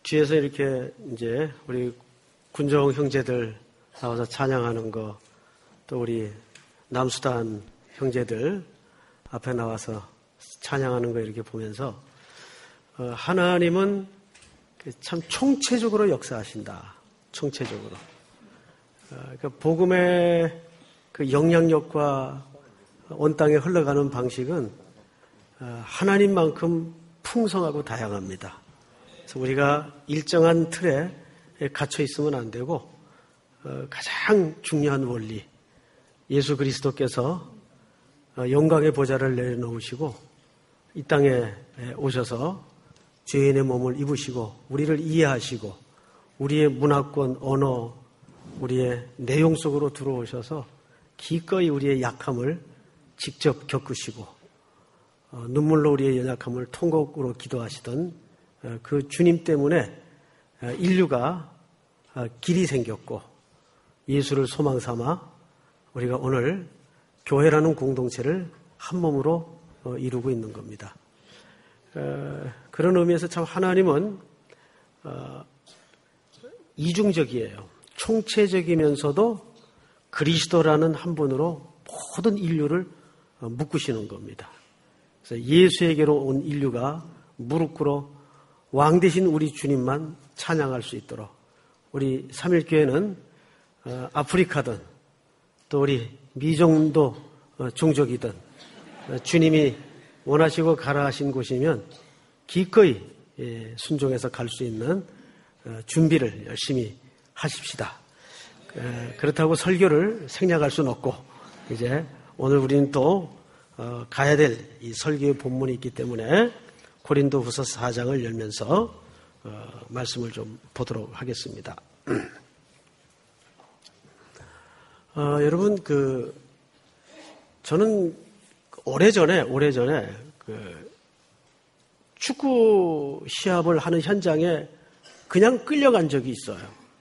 뒤에서 이렇게 이제 우리 군정 형제들 나와서 찬양하는 거, 또 우리 남수단 형제들 앞에 나와서 찬양하는 거 이렇게 보면서 하나님은 참 총체적으로 역사하신다. 총체적으로. 그러니까 복음의 그 영향력과 온 땅에 흘러가는 방식은 하나님만큼 풍성하고 다양합니다. 그래서 우리가 일정한 틀에 갇혀 있으면 안 되고 가장 중요한 원리, 예수 그리스도께서 영광의 보좌를 내려놓으시고 이 땅에 오셔서 죄인의 몸을 입으시고 우리를 이해하시고 우리의 문화권, 언어, 우리의 내용 속으로 들어오셔서 기꺼이 우리의 약함을 직접 겪으시고 눈물로 우리의 연약함을 통곡으로 기도하시던 그 주님 때문에 인류가 길이 생겼고 예수를 소망 삼아 우리가 오늘 교회라는 공동체를 한 몸으로 이루고 있는 겁니다. 그런 의미에서 참 하나님은 이중적이에요. 총체적이면서도 그리스도라는 한 분으로 모든 인류를 묶으시는 겁니다. 그래서 예수에게로 온 인류가 무릎 꿇어 왕 되신 우리 주님만 찬양할 수 있도록 우리 삼일교회는 아프리카든 또 우리 미정도 종족이든 주님이 원하시고 가라 하신 곳이면 기꺼이 순종해서 갈 수 있는 준비를 열심히 하십시다. 그렇다고 설교를 생략할 수는 없고 이제 오늘 우리는 또 가야 될 이 설교의 본문이 있기 때문에 고린도후서 4장을 열면서 말씀을 좀 보도록 하겠습니다. 여러분 저는 오래전에 축구 시합을 하는 현장에 그냥 끌려간 적이 있어요.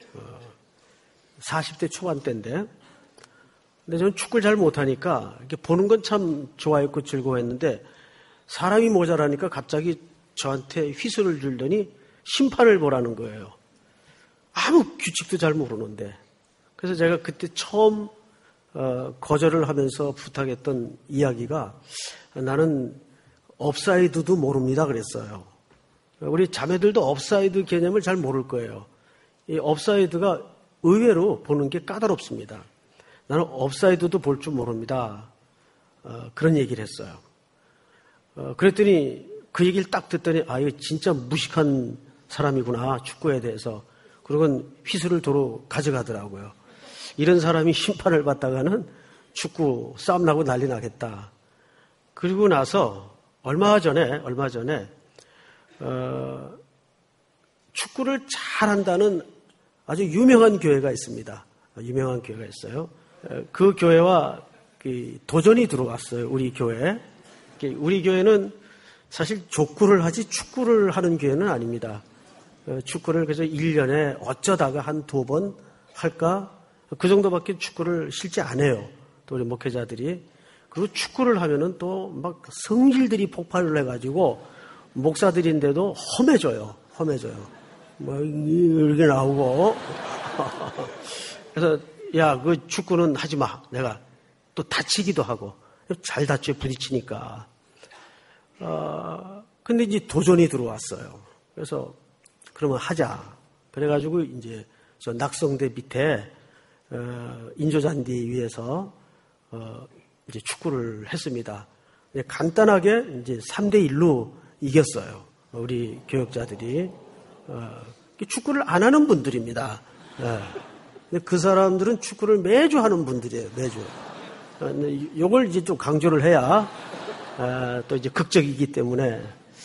40대 초반 때인데. 근데 저는 축구를 잘 못하니까 이렇게 보는 건 참 좋아했고 즐거워했는데 사람이 모자라니까 갑자기 저한테 휘슬을 줄더니 심판을 보라는 거예요. 아무 규칙도 잘 모르는데. 그래서 제가 그때 처음 거절을 하면서 부탁했던 이야기가 나는 업사이드도 모릅니다 그랬어요. 우리 자매들도 업사이드 개념을 잘 모를 거예요. 이 업사이드가 의외로 보는 게 까다롭습니다. 나는 업사이드도 볼 줄 모릅니다. 그런 얘기를 했어요. 그랬더니 그 얘기를 딱 듣더니 이거 진짜 무식한 사람이구나 축구에 대해서. 그러고 휘슬을 도로 가져가더라고요. 이런 사람이 심판을 받다가는 축구 싸움 나고 난리 나겠다. 그리고 나서 얼마 전에 축구를 잘한다는 아주 유명한 교회가 있습니다. 유명한 교회가 있어요. 그 교회와 도전이 들어왔어요. 우리 교회에. 우리 교회는 사실 족구를 하지 축구를 하는 교회는 아닙니다. 축구를 그래서 1년에 어쩌다가 한 2번 할까? 그 정도밖에 축구를 실제 안 해요. 또 우리 목회자들이. 그리고 축구를 하면은 또 막 성질들이 폭발을 해가지고 목사들인데도 험해져요. 뭐 이렇게 나오고. 그래서 야, 그 축구는 하지 마. 내가 또 다치기도 하고 잘 다쳐요. 부딪히니까. 근데 이제 도전이 들어왔어요. 그래서 그러면 하자. 그래가지고 이제 저 낙성대 밑에 인조잔디 위에서 이제 축구를 했습니다. 간단하게 이제 3대1로 이겼어요. 우리 교역자들이. 축구를 안 하는 분들입니다. 근데 그 사람들은 축구를 매주 하는 분들이에요. 매주. 요걸 이제 좀 강조를 해야 또 이제 극적이기 때문에.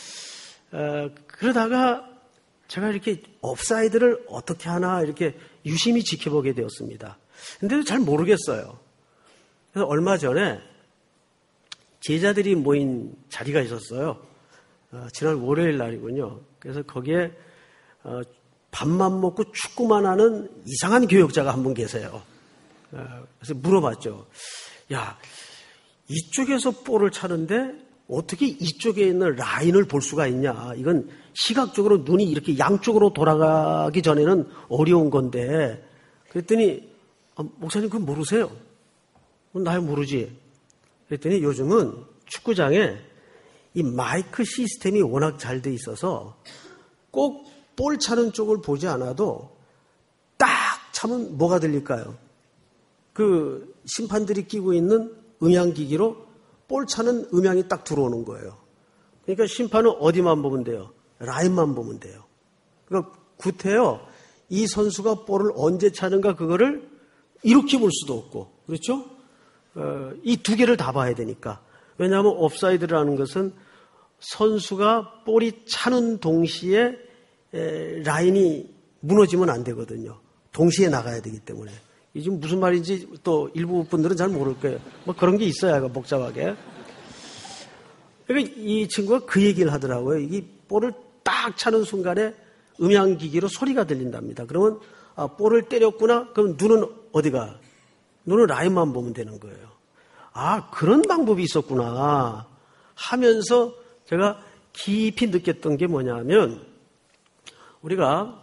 그러다가 제가 이렇게 옵사이드를 어떻게 하나 이렇게 유심히 지켜보게 되었습니다. 근데도 잘 모르겠어요. 그래서 얼마 전에 제자들이 모인 자리가 있었어요. 지난 월요일 날이군요. 그래서 거기에 밥만 먹고 축구만 하는 이상한 교역자가 한 분 계세요. 그래서 물어봤죠. 야, 이쪽에서 볼을 차는데 어떻게 이쪽에 있는 라인을 볼 수가 있냐. 이건 시각적으로 눈이 이렇게 양쪽으로 돌아가기 전에는 어려운 건데. 그랬더니 목사님 그거 모르세요? 나 모르지. 그랬더니 요즘은 축구장에 이 마이크 시스템이 워낙 잘 돼 있어서 꼭 볼 차는 쪽을 보지 않아도 딱 차면 뭐가 들릴까요? 그 심판들이 끼고 있는 음향기기로 볼 차는 음향이 딱 들어오는 거예요. 그러니까 심판은 어디만 보면 돼요? 라인만 보면 돼요. 그러니까 구태여 이 선수가 볼을 언제 차는가 그거를 이렇게 볼 수도 없고, 그렇죠? 이 두 개를 다 봐야 되니까. 왜냐하면 옵사이드라는 것은 선수가 볼이 차는 동시에 라인이 무너지면 안 되거든요. 동시에 나가야 되기 때문에. 이게 지금 무슨 말인지 또 일부 분들은 잘 모를 거예요. 뭐 그런 게 있어야 복잡하게. 그러니까 이 친구가 그 얘기를 하더라고요. 이 볼을 딱 차는 순간에 음향기기로 소리가 들린답니다. 그러면 볼을 때렸구나? 그럼 눈은 어디가? 눈은 라인만 보면 되는 거예요. 그런 방법이 있었구나 하면서 제가 깊이 느꼈던 게 뭐냐면 우리가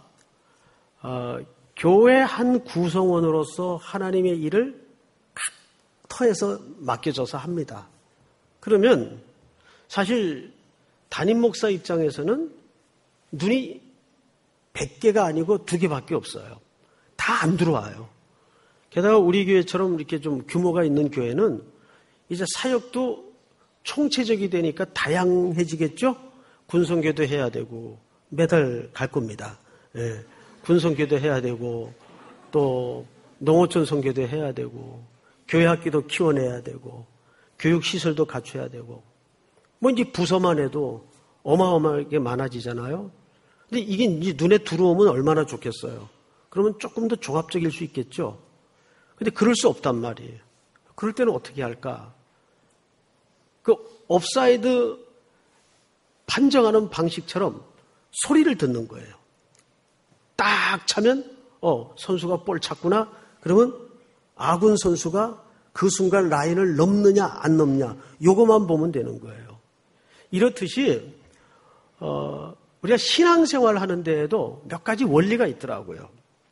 교회 한 구성원으로서 하나님의 일을 각 터에서 맡겨져서 합니다. 그러면 사실 담임 목사 입장에서는 눈이 100개가 아니고 2개밖에 없어요. 다 안 들어와요. 게다가 우리 교회처럼 이렇게 좀 규모가 있는 교회는 이제 사역도 총체적이 되니까 다양해지겠죠? 군성교도 해야 되고 매달 갈 겁니다. 예. 군성교도 해야 되고 또 농어촌 선교도 해야 되고 교회 학기도 키워내야 되고 교육시설도 갖춰야 되고 뭐 이제 부서만 해도 어마어마하게 많아지잖아요. 근데 이게 이제 눈에 들어오면 얼마나 좋겠어요. 그러면 조금 더 종합적일 수 있겠죠. 근데 그럴 수 없단 말이에요. 그럴 때는 어떻게 할까? 그 옵사이드 판정하는 방식처럼 소리를 듣는 거예요. 딱 차면 선수가 볼 찼구나. 그러면 아군 선수가 그 순간 라인을 넘느냐 안 넘느냐 요것만 보면 되는 거예요. 이렇듯이 우리가 신앙생활 하는 데에도 몇 가지 원리가 있더라고요.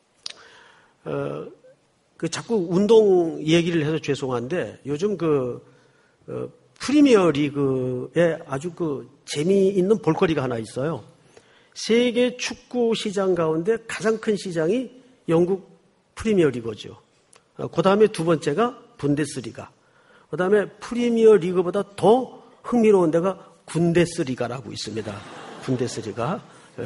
자꾸 운동 얘기를 해서 죄송한데 요즘 프리미어 리그에 아주 재미있는 볼거리가 하나 있어요. 세계 축구 시장 가운데 가장 큰 시장이 영국 프리미어 리그죠. 그 다음에 두 번째가 분데스리가. 그 다음에 프리미어 리그보다 더 흥미로운 데가 군데스리가라고 있습니다. 군데스리가.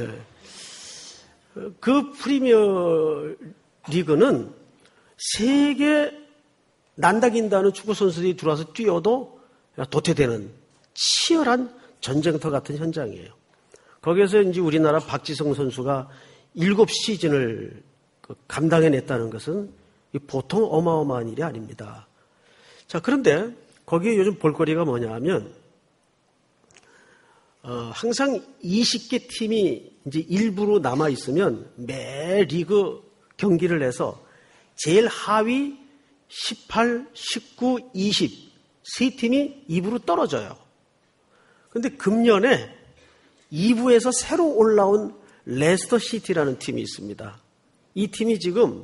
그 프리미어 리그는 세계 난다긴다는 축구 선수들이 들어와서 뛰어도 도태되는 치열한 전쟁터 같은 현장이에요. 거기에서 이제 우리나라 박지성 선수가 7시즌을 감당해냈다는 것은 보통 어마어마한 일이 아닙니다. 자, 그런데 거기에 요즘 볼거리가 뭐냐 하면, 항상 20개 팀이 이제 일부로 남아있으면 매 리그 경기를 해서 제일 하위 18, 19, 20, 세 팀이 2부로 떨어져요. 그런데 금년에 2부에서 새로 올라온 레스터 시티라는 팀이 있습니다. 이 팀이 지금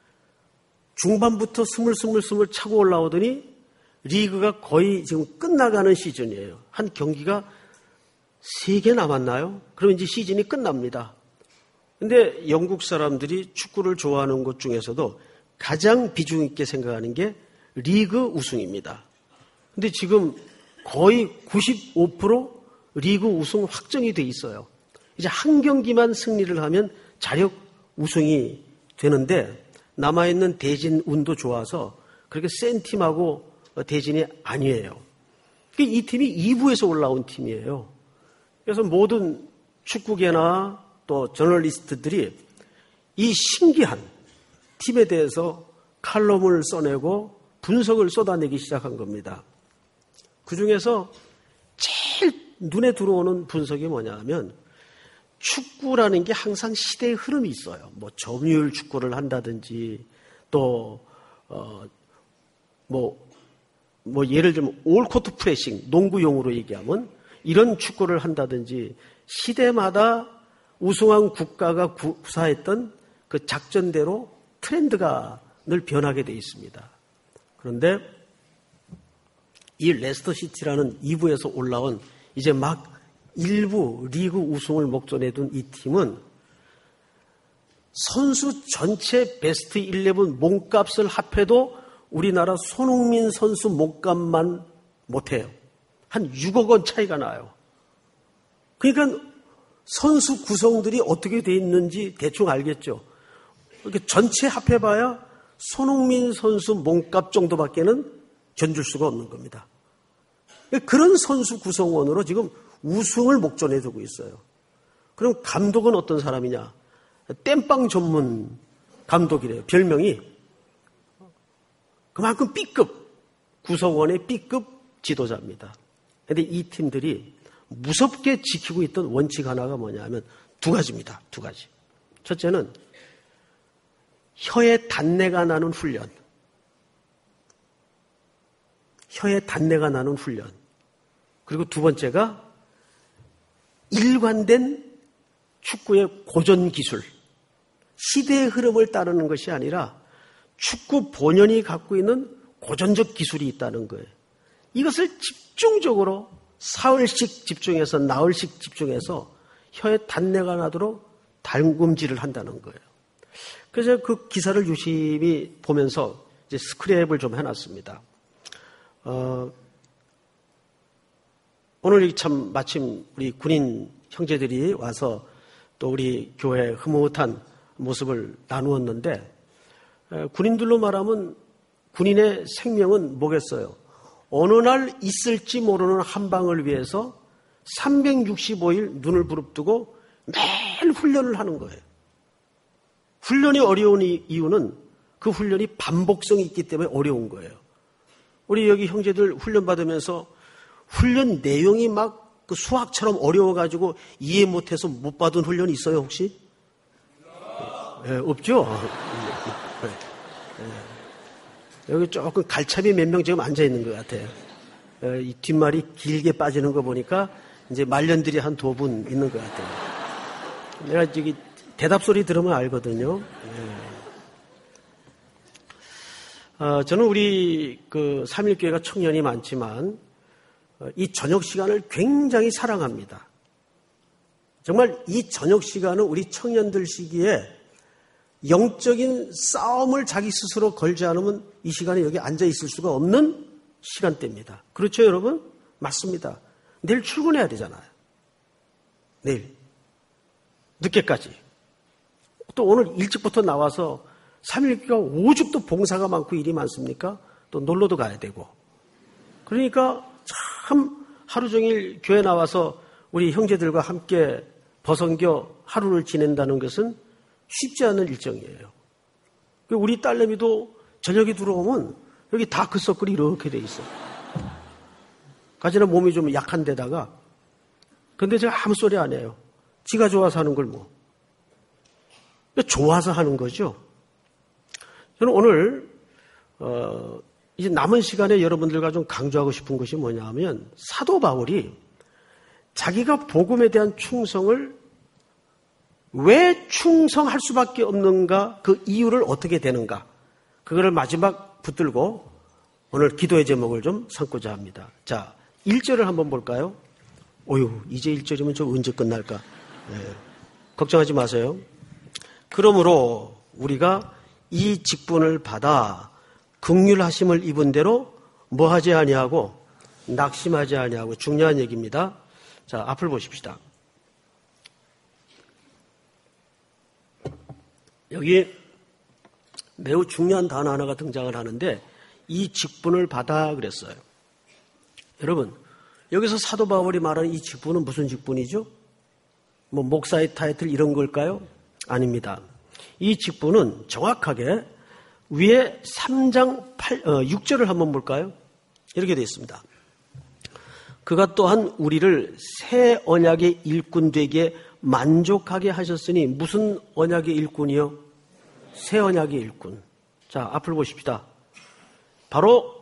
중반부터 스물스물 차고 올라오더니 리그가 거의 지금 끝나가는 시즌이에요. 한 경기가 3개 남았나요? 그럼 이제 시즌이 끝납니다. 근데 영국 사람들이 축구를 좋아하는 것 중에서도 가장 비중 있게 생각하는 게 리그 우승입니다. 근데 지금 거의 95% 리그 우승 확정이 돼 있어요. 이제 한 경기만 승리를 하면 자력 우승이 되는데 남아있는 대진 운도 좋아서 그렇게 센 팀하고 대진이 아니에요. 이 팀이 2부에서 올라온 팀이에요. 그래서 모든 축구계나 또 저널리스트들이 이 신기한 팀에 대해서 칼럼을 써내고 분석을 쏟아내기 시작한 겁니다. 그중에서 제일 눈에 들어오는 분석이 뭐냐 하면 축구라는 게 항상 시대의 흐름이 있어요. 뭐 점유율 축구를 한다든지 또 뭐 예를 들면 올코트 프레싱, 농구용으로 얘기하면 이런 축구를 한다든지 시대마다 우승한 국가가 구사했던 그 작전대로 트렌드가 늘 변하게 돼 있습니다. 그런데 이 레스터 시티라는 2부에서 올라온 이제 막 1부 리그 우승을 목전에 둔 이 팀은 선수 전체 베스트 11 몸값을 합해도 우리나라 손흥민 선수 몸값만 못해요. 한 6억 원 차이가 나요. 그러니까 선수 구성들이 어떻게 돼 있는지 대충 알겠죠. 이렇게 전체 합해봐야 손흥민 선수 몸값 정도밖에는 견줄 수가 없는 겁니다. 그런 선수 구성원으로 지금 우승을 목전에 두고 있어요. 그럼 감독은 어떤 사람이냐? 땜빵 전문 감독이래요. 별명이. 그만큼 B급, 구성원의 B급 지도자입니다. 그런데 이 팀들이 무섭게 지키고 있던 원칙 하나가 뭐냐면 두 가지입니다. 두 가지. 첫째는 혀에 단내가 나는 훈련. 혀에 단내가 나는 훈련. 그리고 두 번째가 일관된 축구의 고전 기술. 시대의 흐름을 따르는 것이 아니라 축구 본연이 갖고 있는 고전적 기술이 있다는 거예요. 이것을 집중적으로 사흘씩 집중해서 나흘씩 집중해서 혀에 단내가 나도록 달굼질을 한다는 거예요. 그래서 그 기사를 유심히 보면서 이제 스크랩을 좀 해놨습니다. 오늘 참 마침 우리 군인 형제들이 와서 또 우리 교회 흐뭇한 모습을 나누었는데, 군인들로 말하면 군인의 생명은 뭐겠어요? 어느 날 있을지 모르는 한방을 위해서 365일 눈을 부릅뜨고 매일 훈련을 하는 거예요. 훈련이 어려운 이유는 그 훈련이 반복성이 있기 때문에 어려운 거예요. 우리 여기 형제들 훈련 받으면서 훈련 내용이 막 그 수학처럼 어려워가지고 이해 못해서 못 받은 훈련이 있어요, 혹시? 네, 없죠? 네. 여기 조금 갈차비 몇 명 지금 앉아있는 것 같아요. 이 뒷말이 길게 빠지는 거 보니까 이제 말년들이 한 2분 있는 것 같아요. 내가 저기 대답 소리 들으면 알거든요. 저는 우리 그 3.1교회가 청년이 많지만 이 저녁 시간을 굉장히 사랑합니다. 정말 이 저녁 시간은 우리 청년들 시기에 영적인 싸움을 자기 스스로 걸지 않으면 이 시간에 여기 앉아 있을 수가 없는 시간대입니다. 그렇죠, 여러분? 맞습니다. 내일 출근해야 되잖아요. 내일. 늦게까지. 또 오늘 일찍부터 나와서 3.1교회가 오죽 또 봉사가 많고 일이 많습니까? 또 놀러도 가야 되고. 그러니까 참 하루 종일 교회 나와서 우리 형제들과 함께 버성겨 하루를 지낸다는 것은 쉽지 않은 일정이에요. 우리 딸내미도 저녁에 들어오면 여기 다크서클이 이렇게 돼 있어요. 가지나 몸이 좀 약한 데다가. 근데 제가 아무 소리 안 해요. 지가 좋아서 하는 걸 뭐. 좋아서 하는 거죠. 저는 오늘 이제 남은 시간에 여러분들과 좀 강조하고 싶은 것이 뭐냐 하면 사도 바울이 자기가 복음에 대한 충성을 왜 충성할 수밖에 없는가, 그 이유를 어떻게 되는가, 그거를 마지막 붙들고 오늘 기도의 제목을 좀 삼고자 합니다. 자, 1절을 한번 볼까요? 이제 1절이면 저 언제 끝날까? 네. 걱정하지 마세요. 그러므로 우리가 이 직분을 받아 긍휼하심을 입은 대로 뭐하지 아니하고 낙심하지 아니하고, 중요한 얘기입니다. 자, 앞을 보십시다. 여기 매우 중요한 단어 하나가 등장을 하는데 이 직분을 받아 그랬어요. 여러분, 여기서 사도 바울이 말하는 이 직분은 무슨 직분이죠? 뭐 목사의 타이틀 이런 걸까요? 아닙니다. 이 직분은 정확하게 위에 3장 6절을 한번 볼까요? 이렇게 되어 있습니다. 그가 또한 우리를 새 언약의 일꾼 되게 만족하게 하셨으니, 무슨 언약의 일꾼이요? 새 언약의 일꾼. 자, 앞을 보십시다. 바로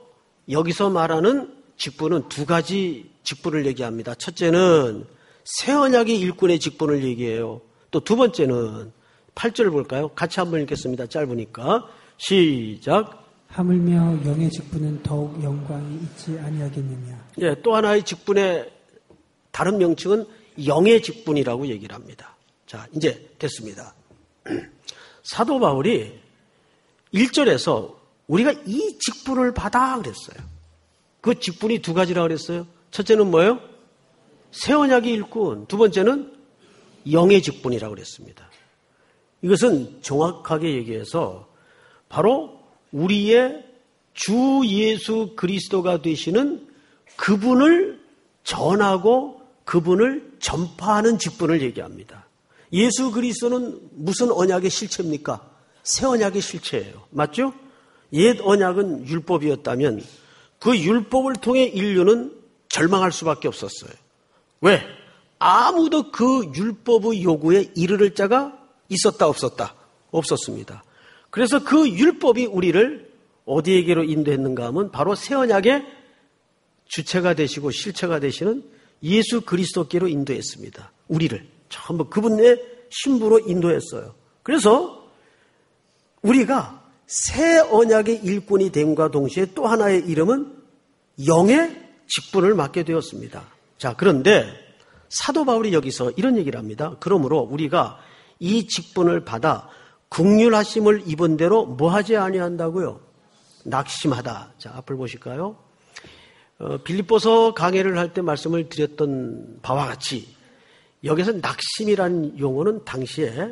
여기서 말하는 직분은 두 가지 직분을 얘기합니다. 첫째는 새 언약의 일꾼의 직분을 얘기해요. 또 두 번째는 8절을 볼까요? 같이 한번 읽겠습니다. 짧으니까. 시작. 하물며 영의 직분은 더욱 영광이 있지 아니하겠느냐. 예, 또 하나의 직분의 다른 명칭은 영의 직분이라고 얘기를 합니다. 자, 이제 됐습니다. 사도 바울이 1절에서 우리가 이 직분을 받아 그랬어요. 그 직분이 두 가지라고 그랬어요. 첫째는 뭐예요? 새 언약의 일꾼. 두 번째는 영의 직분이라고 그랬습니다. 이것은 정확하게 얘기해서 바로 우리의 주 예수 그리스도가 되시는 그분을 전하고 그분을 전파하는 직분을 얘기합니다. 예수 그리스도는 무슨 언약의 실체입니까? 새 언약의 실체예요. 맞죠? 옛 언약은 율법이었다면 그 율법을 통해 인류는 절망할 수밖에 없었어요. 왜? 아무도 그 율법의 요구에 이르를 자가 있었다 없었다? 없었습니다. 그래서 그 율법이 우리를 어디에게로 인도했는가 하면 바로 새 언약의 주체가 되시고 실체가 되시는 예수 그리스도께로 인도했습니다. 우리를 전부 그분의 신부로 인도했어요. 그래서 우리가 새 언약의 일꾼이 됨과 동시에 또 하나의 이름은 영의 직분을 맡게 되었습니다. 자, 그런데 사도 바울이 여기서 이런 얘기를 합니다. 그러므로 우리가 이 직분을 받아 긍휼하심을 입은 대로 뭐 하지 아니한다고요? 낙심하다. 자, 앞을 보실까요? 빌립보서 강해를 할 때 말씀을 드렸던 바와 같이 여기서 낙심이라는 용어는 당시에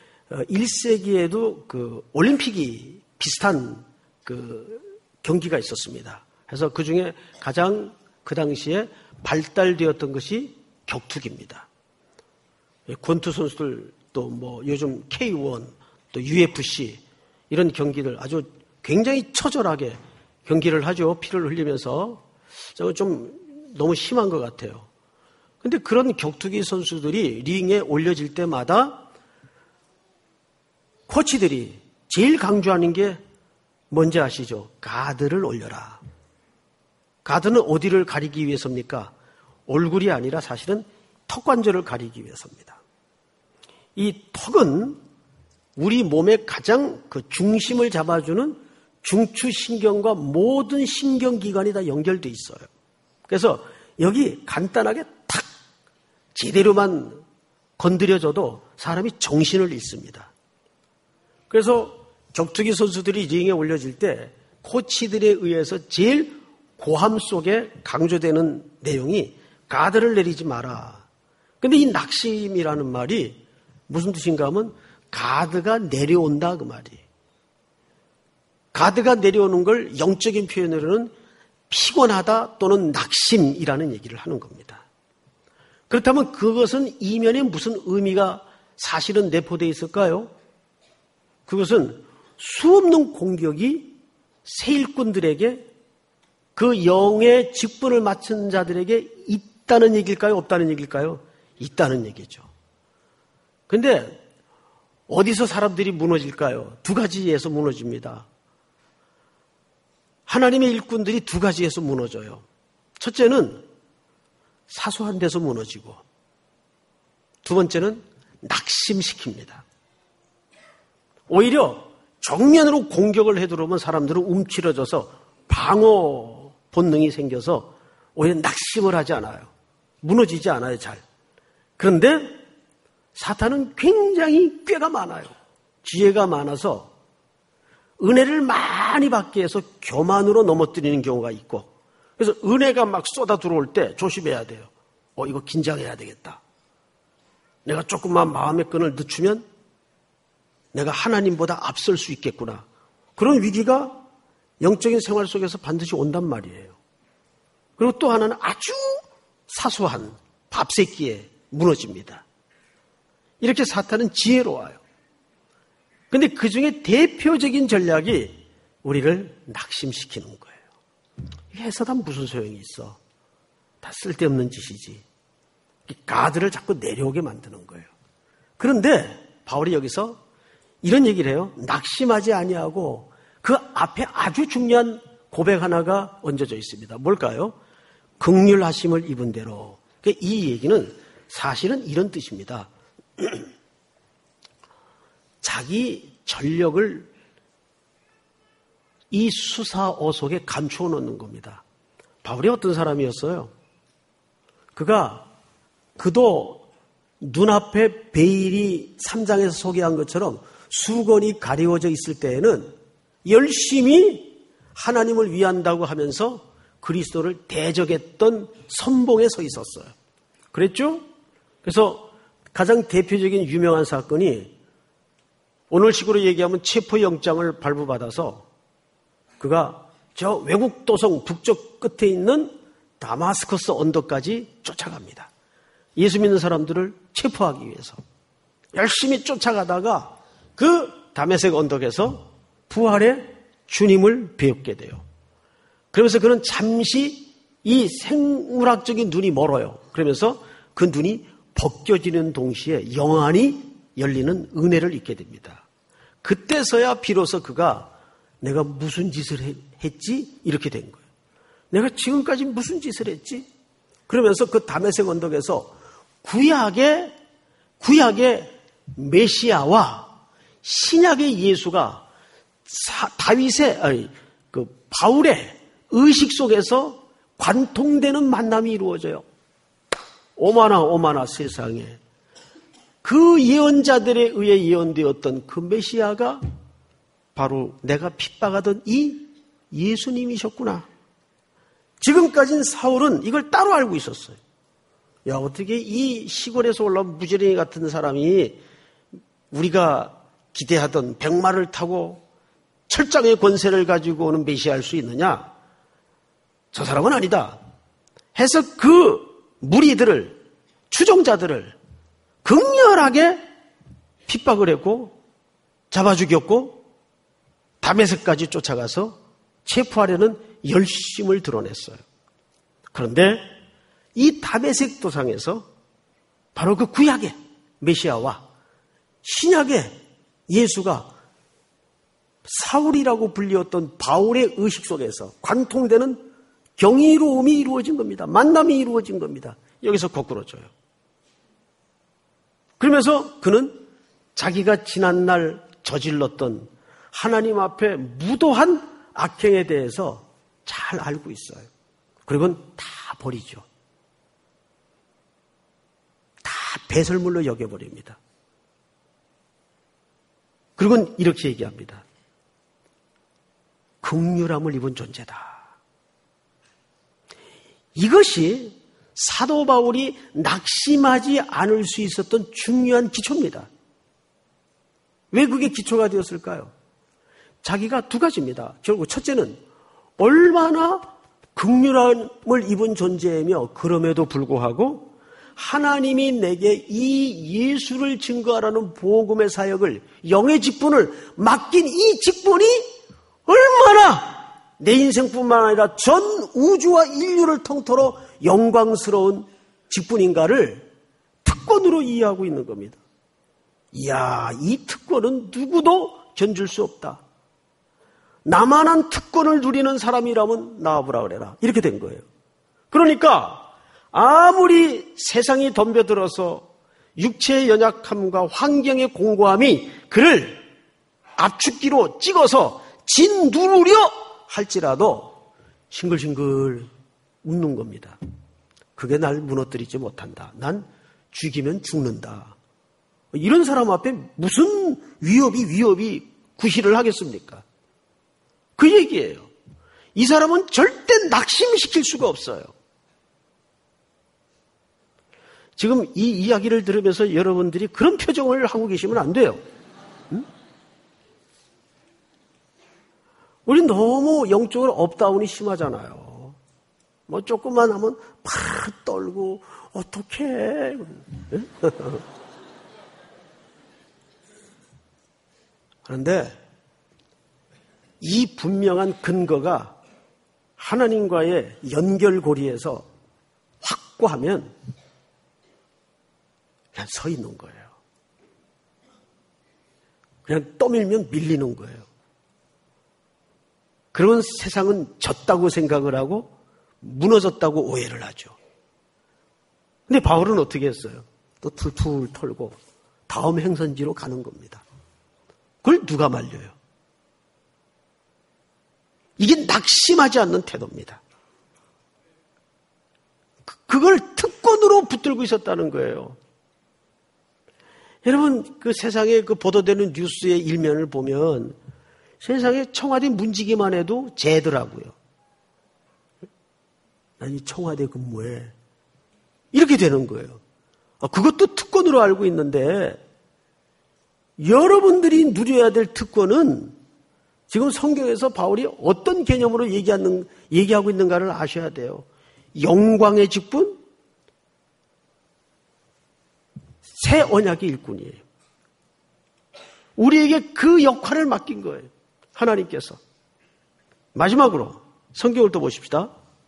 1세기에도 그 올림픽이 비슷한 그 경기가 있었습니다. 그래서 그 중에 가장 그 당시에 발달되었던 것이 격투기입니다. 권투 선수들 또 뭐 요즘 K1 또 UFC 이런 경기들 아주 굉장히 처절하게 경기를 하죠. 피를 흘리면서. 저거 좀 너무 심한 것 같아요. 근데 그런 격투기 선수들이 링에 올려질 때마다 코치들이 제일 강조하는 게 뭔지 아시죠? 가드를 올려라. 가드는 어디를 가리기 위해서입니까? 얼굴이 아니라 사실은 턱관절을 가리기 위해서입니다. 이 턱은 우리 몸의 가장 그 중심을 잡아주는 중추신경과 모든 신경기관이 다 연결돼 있어요. 그래서 여기 간단하게 탁 제대로만 건드려줘도 사람이 정신을 잃습니다. 그래서 격투기 선수들이 링에 올려질 때 코치들에 의해서 제일 고함 속에 강조되는 내용이 가드를 내리지 마라. 근데 이 낙심이라는 말이 무슨 뜻인가 하면 가드가 내려온다 그 말이. 가드가 내려오는 걸 영적인 표현으로는 피곤하다 또는 낙심이라는 얘기를 하는 겁니다. 그렇다면 그것은 이면에 무슨 의미가 사실은 내포되어 있을까요? 그것은 수없는 공격이 새 일꾼들에게 그 영의 직분을 맡은 자들에게 있다는 얘기일까요? 없다는 얘기일까요? 있다는 얘기죠. 그런데 어디서 사람들이 무너질까요? 두 가지에서 무너집니다. 하나님의 일꾼들이 두 가지에서 무너져요. 첫째는 사소한 데서 무너지고 두 번째는 낙심시킵니다. 오히려 정면으로 공격을 해들어오면 사람들은 움츠러져서 방어 본능이 생겨서 오히려 낙심을 하지 않아요. 무너지지 않아요, 잘. 그런데 사탄은 굉장히 꾀가 많아요. 지혜가 많아서 은혜를 많이 받게 해서 교만으로 넘어뜨리는 경우가 있고 그래서 은혜가 막 쏟아 들어올 때 조심해야 돼요. 이거 긴장해야 되겠다. 내가 조금만 마음의 끈을 늦추면 내가 하나님보다 앞설 수 있겠구나. 그런 위기가 영적인 생활 속에서 반드시 온단 말이에요. 그리고 또 하나는 아주 사소한 밥새끼에 무너집니다. 이렇게 사탄은 지혜로워요. 근데 그 중에 대표적인 전략이 우리를 낙심시키는 거예요. 이게 해서 다 무슨 소용이 있어? 다 쓸데없는 짓이지. 가드를 자꾸 내려오게 만드는 거예요. 그런데 바울이 여기서 이런 얘기를 해요. 낙심하지 아니하고 그 앞에 아주 중요한 고백 하나가 얹어져 있습니다. 뭘까요? 긍휼하심을 입은 대로. 이 얘기는 사실은 이런 뜻입니다. 자기 전력을 이 수사어 속에 감추어 놓는 겁니다. 바울이 어떤 사람이었어요? 그도 눈앞에 베일이 3장에서 소개한 것처럼 수건이 가리워져 있을 때에는 열심히 하나님을 위한다고 하면서 그리스도를 대적했던 선봉에 서 있었어요. 그랬죠? 그래서 가장 대표적인 유명한 사건이 오늘식으로 얘기하면 체포영장을 발부받아서 그가 저 외국 도성 북쪽 끝에 있는 다마스커스 언덕까지 쫓아갑니다. 예수 믿는 사람들을 체포하기 위해서 열심히 쫓아가다가 그 다메섹 언덕에서 부활의 주님을 배우게 돼요. 그러면서 그는 잠시 이 생물학적인 눈이 멀어요. 그러면서 그 눈이 벗겨지는 동시에 영안이 열리는 은혜를 잊게 됩니다. 그때서야 비로소 그가 내가 무슨 짓을 했지? 이렇게 된 거예요. 내가 지금까지 무슨 짓을 했지? 그러면서 그 다메섹 언덕에서 구약의 메시아와 신약의 예수가 바울의 의식 속에서 관통되는 만남이 이루어져요. 오마나 세상에. 그 예언자들에 의해 예언되었던 그 메시아가 바로 내가 핍박하던 이 예수님이셨구나. 지금까지는 사울은 이걸 따로 알고 있었어요. 야, 어떻게 이 시골에서 올라온 무지랭이 같은 사람이 우리가 기대하던 백마를 타고 철장의 권세를 가지고 오는 메시아일 수 있느냐? 저 사람은 아니다. 해서 그 무리들을, 추종자들을 극렬하게 핍박을 했고 잡아 죽였고 다메섹까지 쫓아가서 체포하려는 열심을 드러냈어요. 그런데 이 다메섹 도상에서 바로 그 구약의 메시아와 신약의 예수가 사울이라고 불리었던 바울의 의식 속에서 관통되는 경이로움이 이루어진 겁니다. 만남이 이루어진 겁니다. 여기서 거꾸로져요. 그러면서 그는 자기가 지난날 저질렀던 하나님 앞에 무도한 악행에 대해서 잘 알고 있어요. 그리고는 다 버리죠. 다 배설물로 여겨버립니다. 그리고는 이렇게 얘기합니다. 긍휼함을 입은 존재다. 이것이 사도 바울이 낙심하지 않을 수 있었던 중요한 기초입니다. 왜 그게 기초가 되었을까요? 자기가 두 가지입니다. 결국 첫째는 얼마나 긍휼함을 입은 존재이며 그럼에도 불구하고 하나님이 내게 이 예수를 증거하라는 복음의 사역을, 영의 직분을 맡긴 이 직분이 얼마나 내 인생뿐만 아니라 전 우주와 인류를 통틀어 영광스러운 직분인가를 특권으로 이해하고 있는 겁니다. 이야, 이 특권은 누구도 견줄 수 없다. 나만한 특권을 누리는 사람이라면 나와보라 그래라. 이렇게 된 거예요. 그러니까 아무리 세상이 덤벼들어서 육체의 연약함과 환경의 공고함이 그를 압축기로 찍어서 짓누르려 할지라도 싱글싱글 웃는 겁니다. 그게 날 무너뜨리지 못한다. 난 죽이면 죽는다. 이런 사람 앞에 무슨 위협이 구실을 하겠습니까? 그 얘기예요. 이 사람은 절대 낙심시킬 수가 없어요. 지금 이 이야기를 들으면서 여러분들이 그런 표정을 하고 계시면 안 돼요. 응? 우리 너무 영적으로 업다운이 심하잖아요. 뭐 조금만 하면 팍 떨고 어떡해. 그런데 이 분명한 근거가 하나님과의 연결고리에서 확고하면 그냥 서 있는 거예요. 그냥 떠밀면 밀리는 거예요. 그러면 세상은 졌다고 생각을 하고 무너졌다고 오해를 하죠. 근데 바울은 어떻게 했어요? 또 툴툴 털고 다음 행선지로 가는 겁니다. 그걸 누가 말려요? 이게 낙심하지 않는 태도입니다. 그걸 특권으로 붙들고 있었다는 거예요. 여러분, 그 세상에 그 보도되는 뉴스의 일면을 보면 세상에 청와대 문지기만 해도 죄더라고요. 난 이 청와대 근무에 이렇게 되는 거예요. 그것도 특권으로 알고 있는데 여러분들이 누려야 될 특권은 지금 성경에서 바울이 어떤 개념으로 얘기하고 있는가를 아셔야 돼요. 영광의 직분, 새 언약의 일꾼이에요. 우리에게 그 역할을 맡긴 거예요. 하나님께서. 마지막으로 성경을 또 보십시다.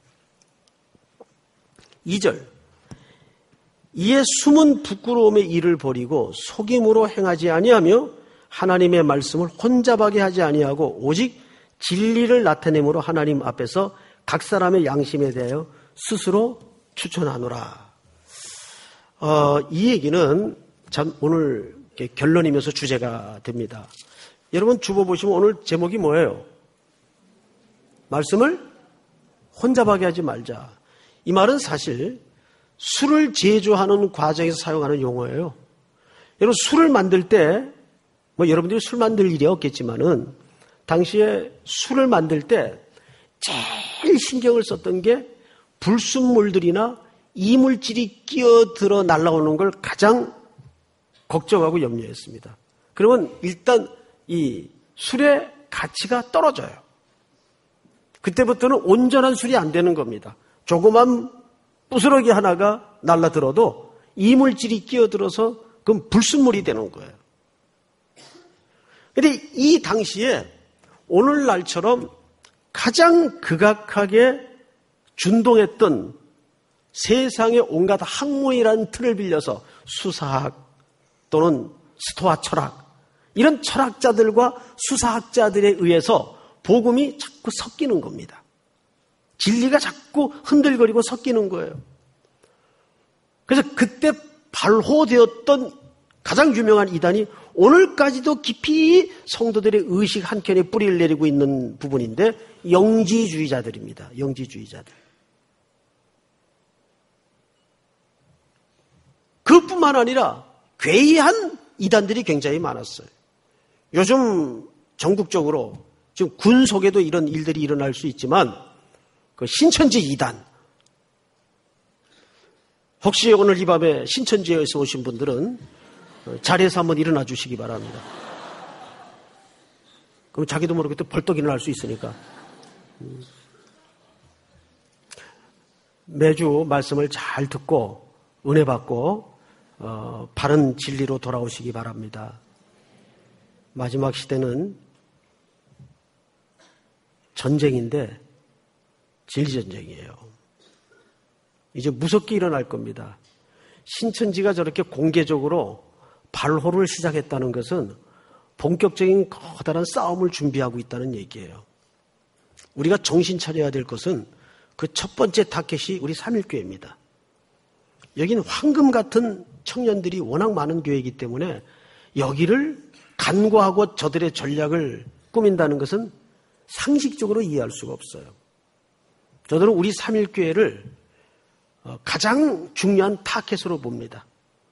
2절. 이에 숨은 부끄러움의 일을 버리고 속임으로 행하지 아니하며 하나님의 말씀을 혼잡하게 하지 아니하고 오직 진리를 나타내므로 하나님 앞에서 각 사람의 양심에 대하여 스스로 추천하노라. 이 얘기는 참 오늘 결론이면서 주제가 됩니다. 여러분 주보 보시면 오늘 제목이 뭐예요? 말씀을 혼잡하게 하지 말자. 이 말은 사실 술을 제조하는 과정에서 사용하는 용어예요. 여러분 술을 만들 때 여러분들이 술 만들 일이 없겠지만은 당시에 술을 만들 때 제일 신경을 썼던 게 불순물들이나 이물질이 끼어들어 날아오는 걸 가장 걱정하고 염려했습니다. 그러면 일단 이 술의 가치가 떨어져요. 그때부터는 온전한 술이 안 되는 겁니다. 조그만 부스러기 하나가 날아들어도 이물질이 끼어들어서 그건 불순물이 되는 거예요. 그런데 이 당시에 오늘날처럼 가장 극악하게 준동했던 세상의 온갖 학문이라는 틀을 빌려서 수사학 또는 스토아 철학 이런 철학자들과 수사학자들에 의해서 복음이 자꾸 섞이는 겁니다. 진리가 자꾸 흔들거리고 섞이는 거예요. 그래서 그때 발호되었던 가장 유명한 이단이 오늘까지도 깊이 성도들의 의식 한켠에 뿌리를 내리고 있는 부분인데 영지주의자들입니다. 영지주의자들. 그뿐만 아니라 괴이한 이단들이 굉장히 많았어요. 요즘 전국적으로 지금 군 속에도 이런 일들이 일어날 수 있지만 그 신천지 이단. 혹시 오늘 이 밤에 신천지에서 오신 분들은 자리에서 한번 일어나 주시기 바랍니다. 그럼 자기도 모르게 또 벌떡 일어날 수 있으니까. 매주 말씀을 잘 듣고 은혜 받고 바른 진리로 돌아오시기 바랍니다. 마지막 시대는 전쟁인데 진리전쟁이에요. 이제 무섭게 일어날 겁니다. 신천지가 저렇게 공개적으로 발호를 시작했다는 것은 본격적인 커다란 싸움을 준비하고 있다는 얘기예요. 우리가 정신 차려야 될 것은 그 첫 번째 타켓이 우리 삼일교회입니다. 여기는 황금 같은 청년들이 워낙 많은 교회이기 때문에 여기를 간과하고 저들의 전략을 꾸민다는 것은 상식적으로 이해할 수가 없어요. 저들은 우리 삼일교회를 가장 중요한 타켓으로 봅니다.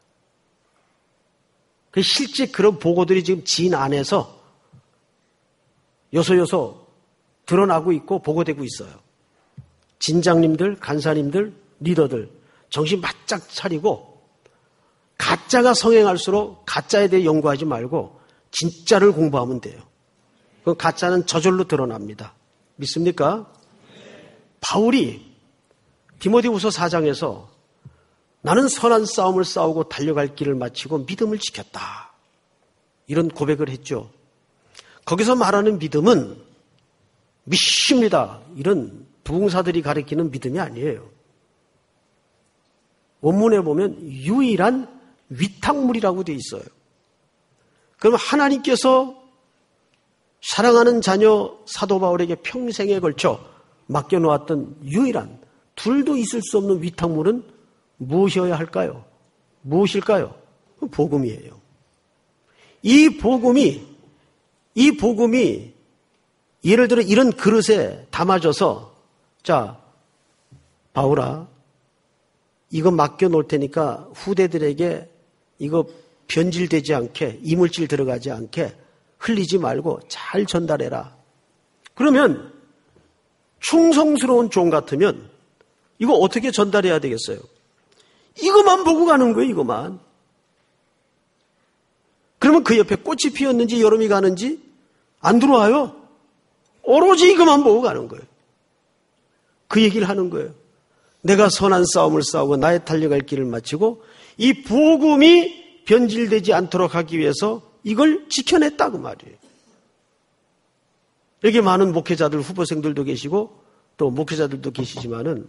실제 그런 보고들이 지금 진 안에서 요소요소 드러나고 있고 보고되고 있어요. 진장님들, 간사님들, 리더들 정신 바짝 차리고 가짜가 성행할수록 가짜에 대해 연구하지 말고 진짜를 공부하면 돼요. 그 가짜는 저절로 드러납니다. 믿습니까? 바울이 디모데후서 4장에서 나는 선한 싸움을 싸우고 달려갈 길을 마치고 믿음을 지켰다. 이런 고백을 했죠. 거기서 말하는 믿음은 믿습니다. 이런 부흥사들이 가리키는 믿음이 아니에요. 원문에 보면 유일한 위탁물이라고 되어 있어요. 그럼 하나님께서 사랑하는 자녀 사도 바울에게 평생에 걸쳐 맡겨놓았던 유일한 둘도 있을 수 없는 위탁물은 무엇이어야 할까요? 무엇일까요? 복음이에요. 이 복음이 예를 들어 이런 그릇에 담아져서 자, 바울아, 이거 맡겨놓을 테니까 후대들에게 이거 변질되지 않게, 이물질 들어가지 않게 흘리지 말고 잘 전달해라. 그러면 충성스러운 종 같으면 이거 어떻게 전달해야 되겠어요? 이것만 보고 가는 거예요, 이것만. 그러면 그 옆에 꽃이 피었는지 여름이 가는지 안 들어와요. 오로지 이것만 보고 가는 거예요. 그 얘기를 하는 거예요. 내가 선한 싸움을 싸우고 나의 달려갈 길을 마치고 이 복음이 변질되지 않도록 하기 위해서 이걸 지켜냈다 그 말이에요. 여기 많은 목회자들, 후보생들도 계시고 또 목회자들도 계시지만은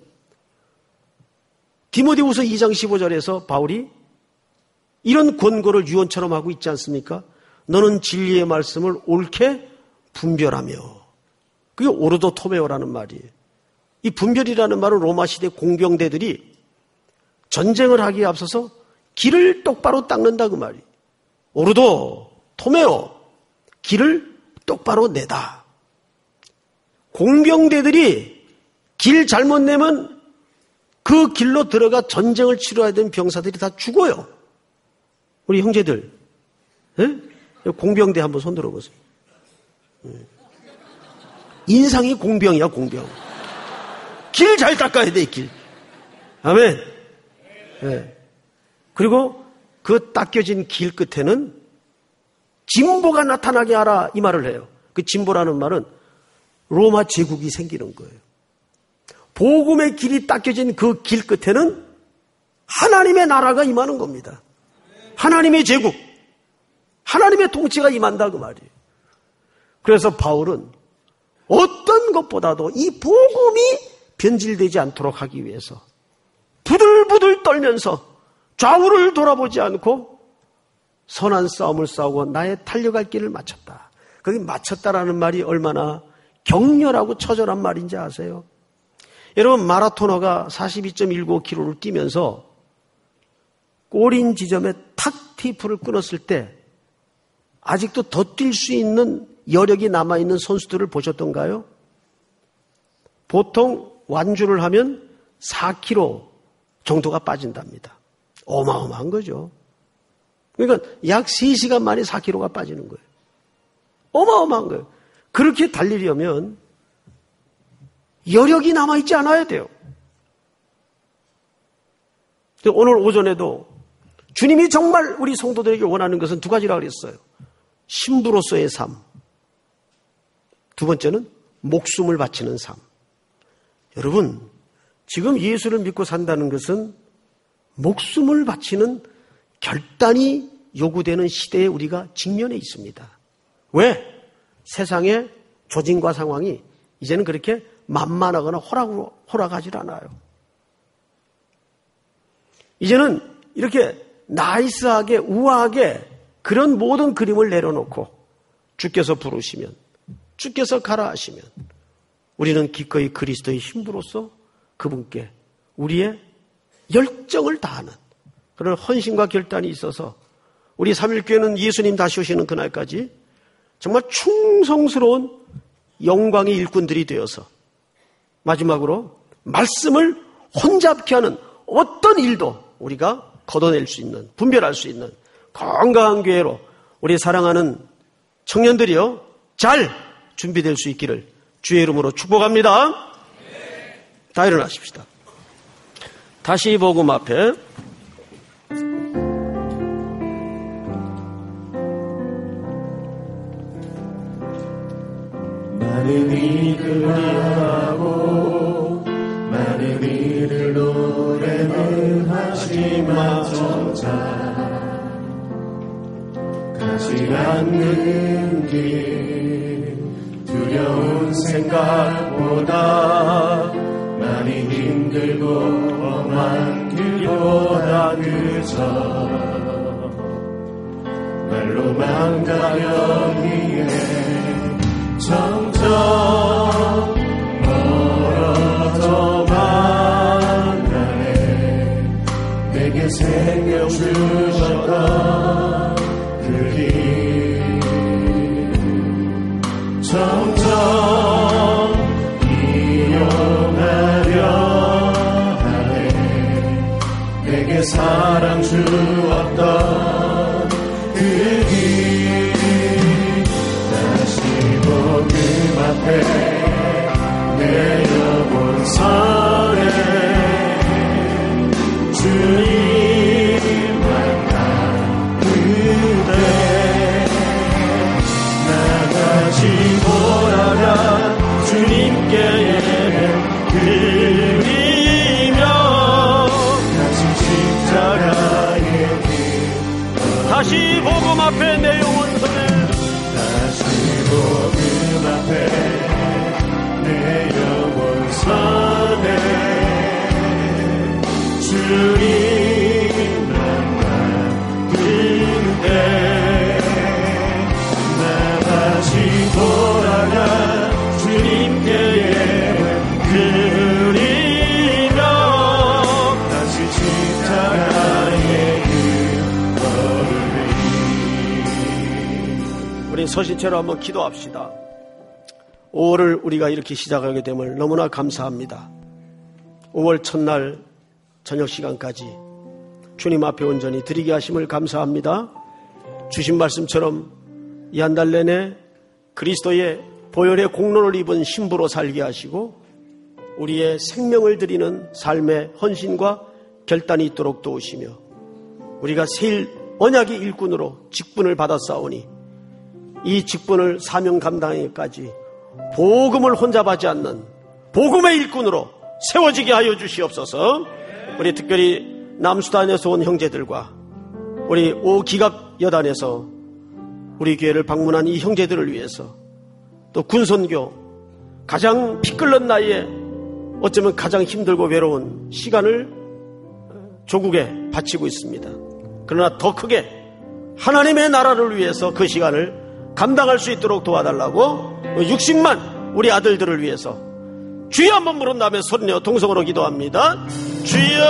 디모데후서 2장 15절에서 바울이 이런 권고를 유언처럼 하고 있지 않습니까? 너는 진리의 말씀을 옳게 분별하며. 그게 오르도 토메오라는 말이에요. 이 분별이라는 말은 로마 시대 공병대들이 전쟁을 하기에 앞서서 길을 똑바로 닦는다 그 말이에요. 오르도 토메오, 길을 똑바로 내다. 공병대들이 길 잘못 내면 그 길로 들어가 전쟁을 치러야 되는 병사들이 다 죽어요. 우리 형제들, 네? 공병대 한번 손 들어보세요. 인상이 공병이야, 공병. 길 잘 닦아야 돼, 길. 아멘. 네. 그리고 그 닦여진 길 끝에는 진보가 나타나게 하라 이 말을 해요. 그 진보라는 말은 로마 제국이 생기는 거예요. 복음의 길이 닦여진 그 길 끝에는 하나님의 나라가 임하는 겁니다. 하나님의 제국, 하나님의 통치가 임한다 그 말이에요. 그래서 바울은 어떤 것보다도 이 복음이 변질되지 않도록 하기 위해서 부들부들 떨면서 좌우를 돌아보지 않고 선한 싸움을 싸우고 나의 달려갈 길을 마쳤다. 거기 마쳤다라는 말이 얼마나 격렬하고 처절한 말인지 아세요? 여러분, 마라토너가 42.195km를 뛰면서 꼬린 지점에 탁 테이프를 끊었을 때 아직도 더 뛸 수 있는 여력이 남아있는 선수들을 보셨던가요? 보통 완주를 하면 4km 정도가 빠진답니다. 어마어마한 거죠. 그러니까 약 3시간 만에 4km가 빠지는 거예요. 어마어마한 거예요. 그렇게 달리려면 여력이 남아있지 않아야 돼요. 오늘 오전에도 주님이 정말 우리 성도들에게 원하는 것은 두 가지라고 그랬어요. 신부로서의 삶. 두 번째는 목숨을 바치는 삶. 여러분, 지금 예수를 믿고 산다는 것은 목숨을 바치는 결단이 요구되는 시대에 우리가 직면해 있습니다. 왜? 세상의 조짐과 상황이 이제는 그렇게 만만하거나 호락하지 않아요. 이제는 이렇게 나이스하게 우아하게 그런 모든 그림을 내려놓고 주께서 부르시면, 주께서 가라 하시면 우리는 기꺼이 그리스도의 신부로서 그분께 우리의 열정을 다하는 그런 헌신과 결단이 있어서 우리 3.1교회는 예수님 다시 오시는 그날까지 정말 충성스러운 영광의 일꾼들이 되어서 마지막으로 말씀을 혼잡케 하는 어떤 일도 우리가 걷어낼 수 있는, 분별할 수 있는 건강한 교회로 우리 사랑하는 청년들이요 잘 준비될 수 있기를 주의 이름으로 축복합니다. 다 일어나십시다. 다시 복음 앞에 많은 이를 하고 많은 이를 노래는 하지마저자 가지 않는 길 두려운 생각보다 많이 힘들고 험한 길보다 그저 말로만 가면 위해 점점 멀어져만 가네. 내게 생명 주셨던 그 길 점점 이용하려 하네. 내게 사랑 주었던 그 길 다시 복음 앞에 내 영혼 서네. 주님 만나 그대 나다시 돌아가 주님께 예배 드리며 다시 십자가의 길 다시 복음 앞에 내 영혼 서네. 다시 복음 앞에 내 영혼 서네. 주님 만나 그대 나 다시 돌아가 주님께 예배 드리며 다시 십자가의 길 걸으리. 우리 서신체로 한번 기도합시다. 5월을 우리가 이렇게 시작하게 됨을 너무나 감사합니다. 5월 첫날 저녁 시간까지 주님 앞에 온전히 드리게 하심을 감사합니다. 주신 말씀처럼 이 한 달 내내 그리스도의 보혈의 공로를 입은 신부로 살게 하시고 우리의 생명을 드리는 삶의 헌신과 결단이 있도록 도우시며 우리가 세일 언약의 일꾼으로 직분을 받았사오니 이 직분을 사명 감당하기까지 복음을 혼자 받지 않는 복음의 일꾼으로 세워지게 하여 주시옵소서. 우리 특별히 남수단에서 온 형제들과 우리 5기갑 여단에서 우리 교회를 방문한 이 형제들을 위해서 또 군선교 가장 피 끓는 나이에 어쩌면 가장 힘들고 외로운 시간을 조국에 바치고 있습니다. 그러나 더 크게 하나님의 나라를 위해서 그 시간을 감당할 수 있도록 도와달라고 60만 우리 아들들을 위해서 주여 한번 부른 다음에 소리내어 동성으로 기도합니다. 주여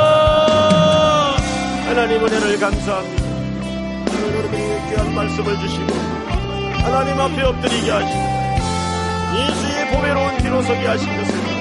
하나님 은혜를 감사합니다. 여러분에게 귀한 말씀을 주시고 하나님 앞에 엎드리게 하시고 예수의 보배로운 뒤로 서게 하신 것을